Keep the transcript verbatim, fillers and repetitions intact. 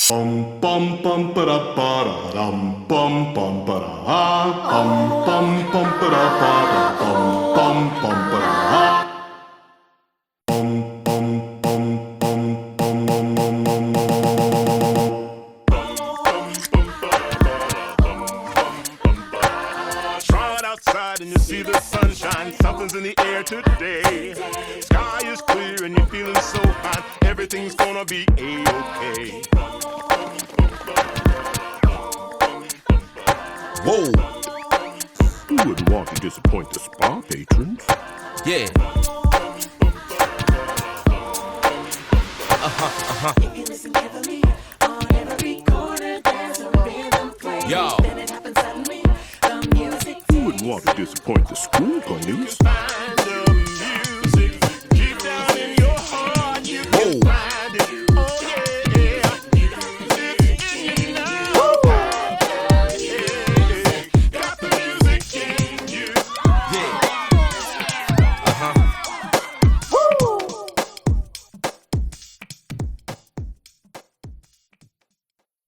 Bum bum bum ba da ba da dum bum bum ba da ha bum bum bum ba da ba da bum bum bum ba da ha bum bum bum bum bum bum bum bum Try it outside and you see the sunshine. Something's in the air today. Sky is clear and you're feeling so fine. Everything's gonna be A-okay. Whoa! Who wouldn't want to disappoint the spa patrons? Yeah. Uh-huh, uh-huh. If you listen carefully, on every corner there's a rhythm play. Yo. Then it happens suddenly, the music Who wouldn't want to disappoint the school bunnies?